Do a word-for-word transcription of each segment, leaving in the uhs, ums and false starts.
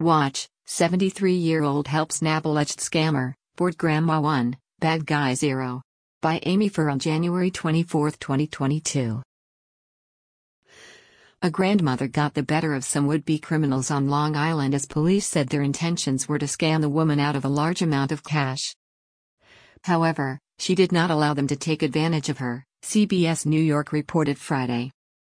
Watch, seventy-three-year-old helps nab alleged scammer, bored grandma one, bad guy zero. By Amy Farrell, January twenty-fourth, twenty twenty-two. A grandmother got the better of some would-be criminals on Long Island as police said their intentions were to scam the woman out of a large amount of cash. However, she did not allow them to take advantage of her, C B S New York reported Friday.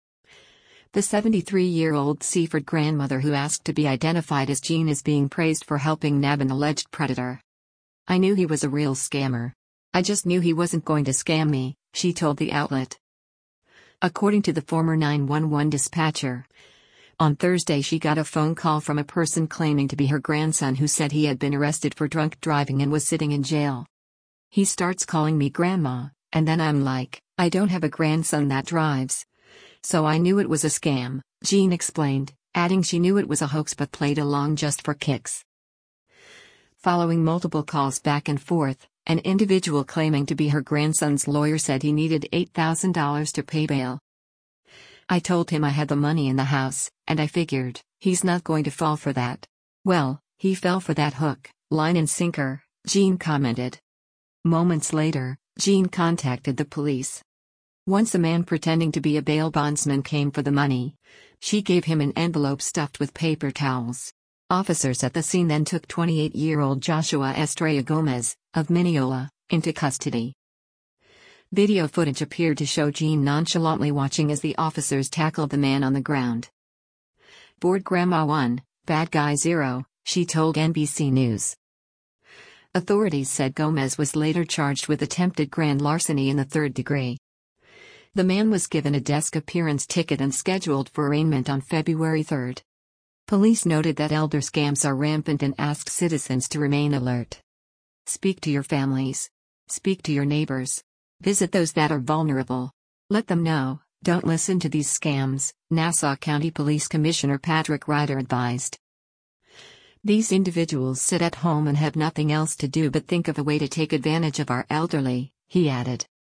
The seventy-three-year-old Seaford grandmother who asked to be identified as Jean is being praised for helping nab an alleged predator. "I knew he was a real scammer. I just knew he wasn't going to scam me," she told the outlet. According to the former nine one one dispatcher, on Thursday she got a phone call from a person claiming to be her grandson who said he had been arrested for drunk driving and was sitting in jail. "He starts calling me grandma, and then I'm like, I don't have a grandson that drives. So I knew it was a scam," Jean explained, adding she knew it was a hoax but played along just for kicks. Following multiple calls back and forth, an individual claiming to be her grandson's lawyer said he needed eight thousand dollars to pay bail. "I told him I had the money in the house, and I figured, he's not going to fall for that. Well, he fell for that hook, line and sinker," Jean commented. Moments later, Jean contacted the police. Once a man pretending to be a bail bondsman came for the money. She gave him an envelope stuffed with paper towels. Officers at the scene then took twenty-eight-year-old Joshua Estrella Gomez, of Mineola, into custody. Video footage appeared to show Jean nonchalantly watching as the officers tackled the man on the ground. "Bored grandma one, bad guy zero," she told N B C News. Authorities said Gomez was later charged with attempted grand larceny in the third degree. The man was given a desk appearance ticket and scheduled for arraignment on February third. Police noted that elder scams are rampant and asked citizens to remain alert. Speak to your families. Speak to your neighbors. Visit those that are vulnerable. Let them know, don't listen to these scams, Nassau County Police Commissioner Patrick Ryder advised. "These individuals sit at home and have nothing else to do but think of a way to take advantage of our elderly," he added.